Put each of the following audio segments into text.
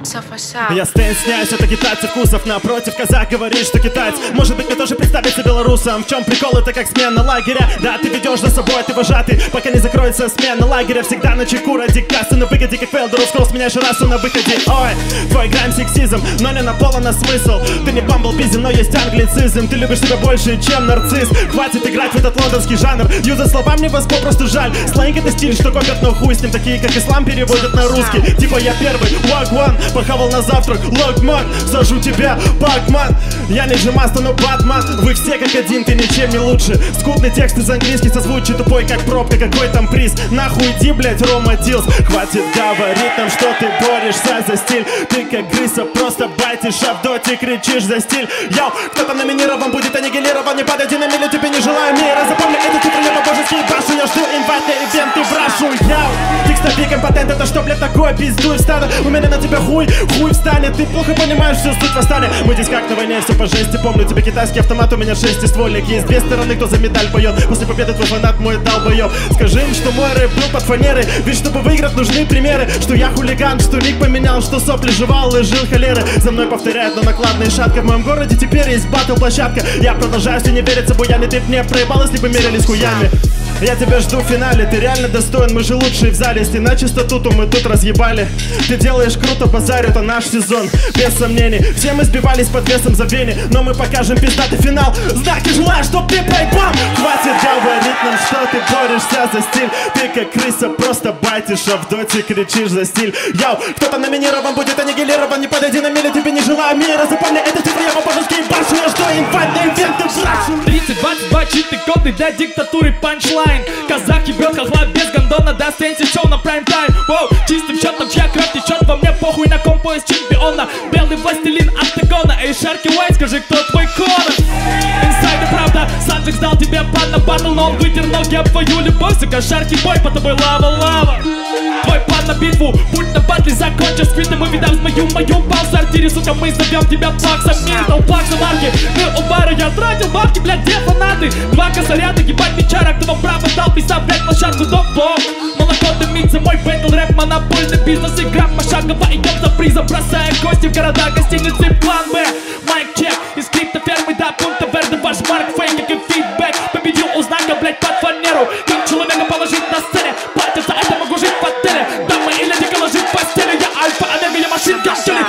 Я стесняюсь, это китайцы вкусов. Напротив, казах говорит, что китаец. Может быть, мне тоже представиться белорусом. В чем прикол, это как смена лагеря. Да, ты ведешь за собой, ты вожатый, пока не закроется смена лагеря. Всегда на чеку ради кассы, на выгоде, как Фелдер ускролл, сменяешь расу на выходе. Ой, твой грайм сексизм, но не на поло на смысл. Ты не бамблбизи, но есть англицизм. Ты любишь себя больше, чем нарцисс. Хватит играть в этот лондонский жанр. Юзать слова мне вас попросту жаль. Сленг это стиль, что копят, но хуй с ним. Такие, как ислам, переводят на русский. Типа я первый, walk one, похавал на завтрак, логман, сажу тебя, пакман. Я не Джимаста, но Батман. Вы все как один, ты ничем не лучше. Скудный текст из английских созвучий, тупой как пробка, какой там приз. Нахуй иди, блять, Рома Дилс. Хватит говорить нам, что ты борешься за стиль. Ты как крыса, просто байтишь, а в доте кричишь за стиль. Йоу, кто-то номинирован, будет аннигилирован. Не подойди на милю, тебе не желаю мира. Запомни эту цифру, я по-божески башу. Я жду инвайт на ивент, ты брашу. Йоу, текстовик импотент, это что, блядь, такое? Пиздуй, встану, у меня на тебя хуй встанет. Ты плохо понимаешь всю суть восстания. Мы здесь как на войне, все по жести. Помню тебе китайский автомат, у меня шестиствольник. Есть две стороны, кто за медаль поет. После победы твой фанат мой долбоёб. Скажи им, что мой рэп был под фанерой. Ведь чтобы выиграть, нужны примеры. Что я хулиган, что ник поменял, что сопли жевал и жил холеры. За мной повторяют, но накладные шатка. В моем городе теперь есть батл-площадка. Я продолжаю, все не верится, буяне. Ты б не проебал, если бы мерились хуями. Я тебя жду в финале, ты реально достоин, мы же лучшие в зале. Если на чистоту, мы тут разъебали. Ты делаешь круто, базарь, это наш сезон, без сомнений. Все мы сбивались под весом забвений, но мы покажем пиздатый финал. Знаки желаю, чтоб ты проебал. Хватит говорить нам, что ты борешься за стиль. Ты как крыса, просто байтишь, а в доте кричишь за стиль. Йоу, кто-то номинирован, будет аннигилирован. Не подойди на милю, тебе не желаю мира. Запомни эту цифру, я по-божески башу. Я жду инвайт на ивент, ты брашу. 30-22 чистый годный для диктатуры панчлайн. Казах ебет хохла без гондона, да сенси шоу на прайм-тайм. Воу, чистым счетом чья кровь течет во мне, похуй на ком пояс чемпиона. Белый властелин октагона, эй, Шарки Уайт, скажи, кто твой Конор? Инсайдер, правда, Санджик сдал тебе план на батл, но он вытер ноги об твою любовь. Сука, Шарки Бой, по тобой лава-лава. Твой план на битву, путь на батле закончен. Сквиты мы видим в мою пал в сортире, сука, мы зовем тебя плаксом. Миртл, плакса марки, мы у бара, я тратил бабки, блядь, где фанаты? Два косаря, ебать печара, кто вам право дал, писал, блядь, площадку до бом. Молоко дымится, мой бэтл рэп, монопольный бизнес. Игра пошагово, идем за призом, бросая гости в города, гостиницы, план Б. Майк чек, из криптофермы до пункта Верды, ваш марк, фейк, как и фидбэк. Победил у знака, блядь, под фанеру. Как человека положить на сцене, платят за это, могу жить в отеле. Дамы и леди, ложить в постели, я альфа, энергия, машинка, щели.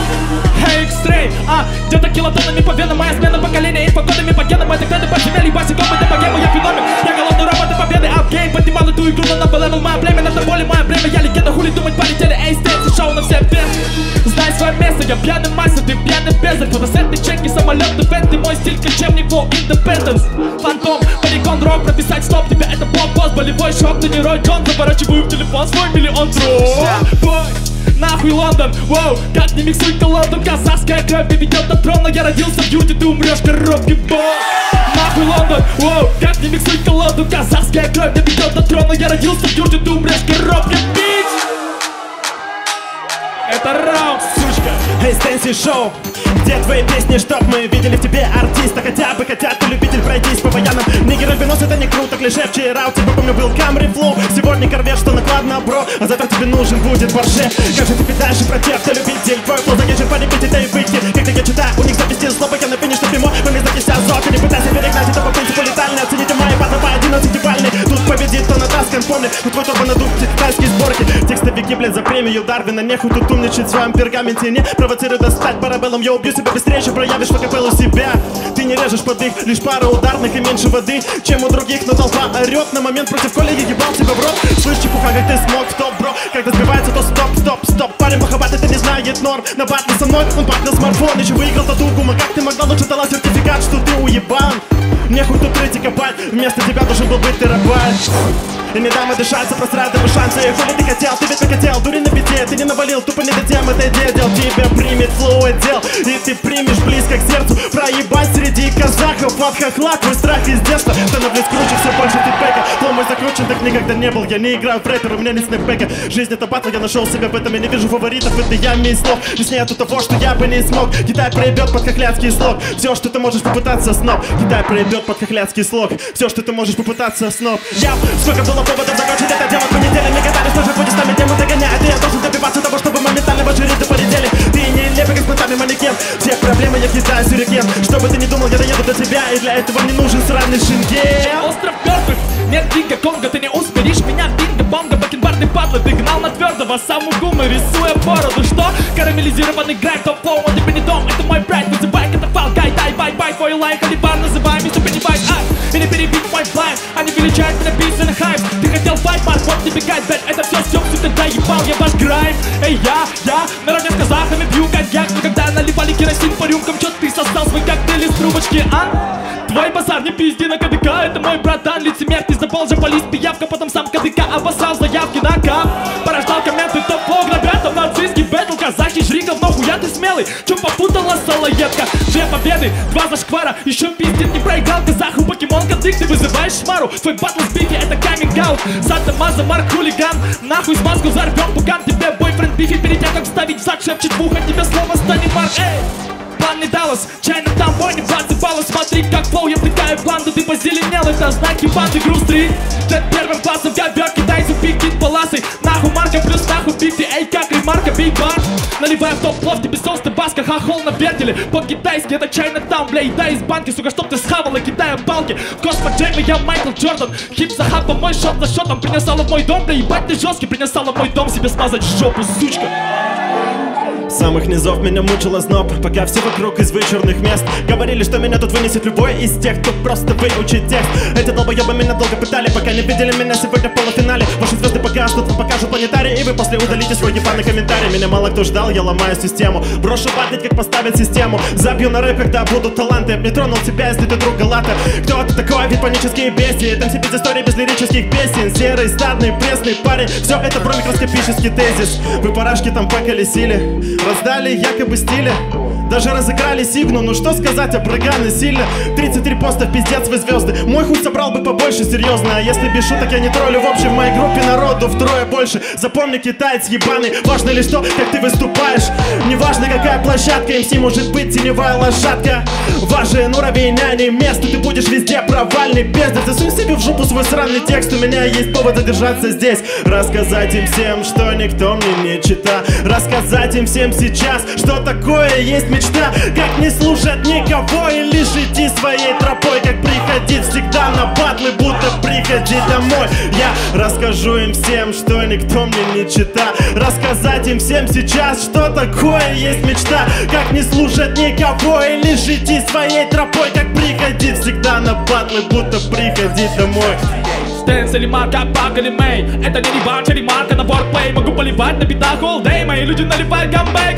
Hey, X-Ray, где-то килотоннами по венам, моя смена поколения, инфокодами по генам, это клады подземелья, басиком, это по гейму, я феномен. Я голодный робот и победы, апгейм, поднимал эту игру на новый левел, мое племя, это более мое время, я легенда, хули думать полетели, эй, стейцы, шоу на все вверх. Знай свое место, я пьяный мастер, ты пьяный бездарь, фотосеты, чеки, самолеты, венты, мой стиль, кочевник, flow, independence. Фантом, полигон, рок, прописать стоп, тебе это блокбост, болевой шок, ты не Рой Джон, заворачиваю в телефон свой миллион бой. Нахуй Лондон, воу, как не миксуй колоду. Казахская кровь не ведет до трона. Я родился в юте, ты умрешь коробки, бой. Нахуй Лондон, воу, как не миксуй колоду. Казахская кровь не ведет до трона. Я родился в юте, ты умрешь коробки, бич. Это раунд, сучка. Эй, Стэнси Шоу, где твои песни, чтоб мы видели в тебе артиста? Хотя бы хотят, ты любитель, пройдись по воянам. Нигер альбинос, это не круто, клише. Вчера у тебя, помню, был Камри Флоу. Сегодня корвет, что накладно, бро. А завтра тебе нужен будет Порше. Как же ты питаешь и про тех, кто любитель. Твой флоу заезжен, полюбить это и выйти. Когда я читаю, у них записи злоба, я на финише прямой. Мы знаки вся зока, не пытайся перегнать, это по принципу летальный. Оцените мои паты по 11-бальный. Тут победит, кто на таскан, помни. Вот твой торба надув, тайские сборки. Текстовики, блядь, за премию Дарвина. Нехуй тут умничать в своем пергаменте. Не провоцируй достать парабеллум. Я убью себя быстрее, чем проявишь в акапеллу себя. Ты не режешь под их, лишь пара ударных и меньше воды, чем у других, но толпа орет. На момент против Коли я ебал тебя в рот. Слышь, чепуха, как ты смог, стоп, бро. Когда сбивается, то стоп. Парень похабат, это не знает норм. На батле со мной, он батлил смартфон. Еще выиграл тату гума, как ты могла, лучше дала сертификат, что ты уебан. Нехуй тут рыть и копать, вместо тебя должен был быть терабайт. И не дам дышаться, просрать его шансы. Хули ты хотел, ты ведь хотел, дури на беде. Ты не навалил, тупо не дотем, это дедел. Тебя примет флоу отдел, и ты примешь близко к сердцу. Проебать среди казахов от хохла. Твой страх из детства, становлюсь круче, все больше фидбэка. Флоу мой закручен, так никогда не был. Я не играю в рэпер, у меня нет снэпбэка. Жизнь это батл, я нашел себя в этом. Я не вижу фаворитов, это яме и слов. Здесь нету того, что я бы не смог. Китай проебет под хохляцкий слог. Все, что ты можешь попытаться, сноб. Китай проебет под хохляцкий слог. Все, что ты можешь попытаться, сноб. Я, сколько было поводов закончить это дело. По неделе не гадали, что же будет с нами, тему догоняет. И я должен добиваться того, чтобы моментально вожирить до полетели. Словно ты гнал на твердого саму гумы, рисуя бороду. Что? Карамелизированный грайд, топ-флоу, он тебе не дом. Это мой брат, вызывай катафал, гай, дай, бай, твой лайк, алибар, называй меня, чтобы не байт. И не перебить мой блайнд, они величают меня писаный хайп. Ты хотел файт, Марк, вот тебе гайд, блядь, это все ты доебал, я ваш грайм. Эй, я, наравне с казахами пью коньяк. Но когда наливали керосин по рюмкам, чё ты сосал свой коктейль из трубочки, а? Твой базар не пизди на КДК, это мой братан, лицемер, ты запал же полис, пиявка, потом сам КДК обоссал заявки на кап. Порождал комменты, топ-флоу, грабят, там нацистский бэтл, казахи, жри говно, хуя ты смелый, чё попутала салаедка? 2 победы, 2 зашквара, еще пиздит, не проиграл казаху, покемон кадык, ты вызываешь шмару. Твой батл с Бифи, это каминг-аут, Сата Маза, Марк, хулиган, нахуй смазку зарвем, пукан, тебе бойфренд Бифи, перед тем как вставить в зад, шепчет в ухо, тебе слово станет Марк, эй! План Даллас, чайно там бой, не 20 баллов. Смотри, как флоу, я втыкаю в план, да ты позеленел, это знаки банды грустрит. Джет первым классом, ковер, китайцев, пикит паласы. Нахуй марка плюс нахуй бифти, эй, как ремарка, биг бар. Наливаю в топ плов, тебе соус, ты баска, хохол на вертеле. По-китайски, это чайно там, бля, еда из банки, сука, чтоб ты схавала, кидая палки. В Космо Джейми, я Майкл Джордан. Хип за хапом, мой шот за шотом. Принесала в мой дом, бля, ебать ты жесткий. Принесала в мой дом, себе смазать жопу, сучка. С самых низов меня мучила зноб, пока все вокруг из вычурных мест говорили, что меня тут вынесет любой из тех, кто просто выучит текст. Эти долбоебы меня долго пытали, пока не видели меня сегодня в полуфинале. Ваши звезды погаснут, покажут планетарий, и вы после удалите свой ебаный комментарий. Меня мало кто ждал, я ломаю систему, брошу батлить, как поставить систему. Забью на рэп, когда будут таланты. Не тронул тебя, если ты друг Галата. Кто ты такой, вид панические бесии, там себе без истории, без лирических песен. Серый, стадный, пресный парень, все это про микроскопический тезис. Вы парашки там поколесили, раздали якобы стиля, даже разыграли сигну. Ну что сказать, обрыганы сильно. 33 поста, пиздец, вы звезды. Мой хуй собрал бы побольше, серьезно. А если без шуток я не троллю, в общем в моей группе народу втрое больше. Запомни, китаец ебаный, важно лишь то, как ты выступаешь. Неважно какая площадка, МС может быть теневая лошадка. Важен уровень, а не место, ты будешь везде провальный пиздец. Засунь себе в жопу свой сраный текст, у меня есть повод задержаться здесь. Рассказать им всем, что никто мне не чита. Рассказать им всем сейчас, что такое есть мечта. Как не слушать никого и лишь идти своей тропой. Как приходить всегда на батлы, будто приходить домой. Я расскажу им всем, что никто мне не чита. Рассказать им всем сейчас, что такое есть мечта. Как не слушать никого и лишь идти своей тропой. Как приходить всегда на батлы, будто приходить домой. Стэнс или марка, пак или мэй, это не ребанш, а ремарка на вордплей. Могу поливать на битах all day, мои люди наливают гамбэй,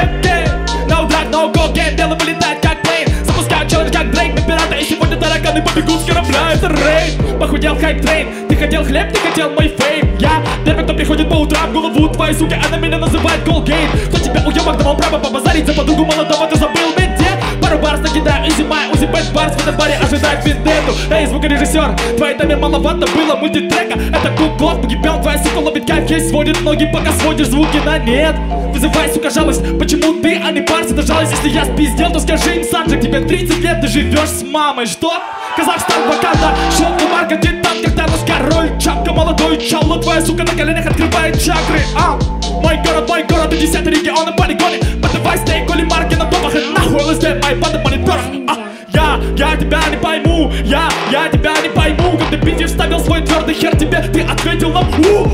No drag, no go game, дело вылетает как плейн. Запускаю челлендж как Дрейк на пирата, и сегодня тараканы побегут с корабля, это рейд. Похудел хайп-трейн, ты хотел хлеб, ты хотел мой фейм. Я первый, кто приходит по утрам в голову твоей суки, она меня называет голгейн. Кто тебя уебок давал право побазарить за подругу молодого, ты забыл где? Пару барс накидаю, изи май, узи бэт барс, в этом баре ожидает вендетту. Эй, звукорежиссер, твоей тайме маловато было мультитрека. Это куклов, погибел, твоя сука ловит кайф, есть сводит ноги, пока сводишь звуки на нет. Вызывай, сука, жалость, почему ты, а не парс, это жалость. Если я спиздел, то скажи им, Санджик, тебе 30 лет, ты живешь с мамой, что? Казахстан, Ваканда, шелк, марка, титан, как Танос, король, чапка, молодой чал, но твоя сука на коленях открывает чакры, мой город, и 10 регион на полигоне. Подавай стейк, коли марки на топах, и нахуй ЛСД, мои банда мониторов. Я тебя не пойму, я тебя не пойму. Как ты битив вставил свой твердый хер тебе, ты ответил нам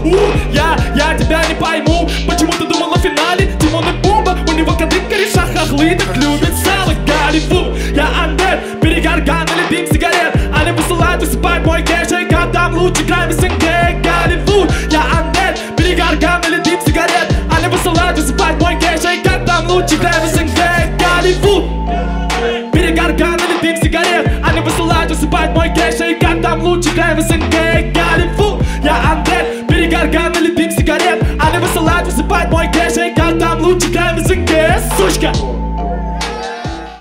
я тебя не пойму. Почему ты думал о финале? Тимон и Бомба, у него кадык, кореша, хохлы, так любит сало, Голливуд. Я андет, перегарган или дым сигарет. Они высылают, высыпают мой кэш, и как там лучше крайм СНГ, Голливуд. Я андет, перегарган или дым сигарет. Они высылают, высыпают мой кэш, и как там лучше крайм СНГ, Голливуд. Перегарган или дым сигарет. Они высылают, высыпают мой кэш, и как там лучше крайм СНГ, Голливуд. Я андет, перегарган или дым сигарет. Они высылают, высыпают мой кэш, и как там лучше крайм СНГ, сучка.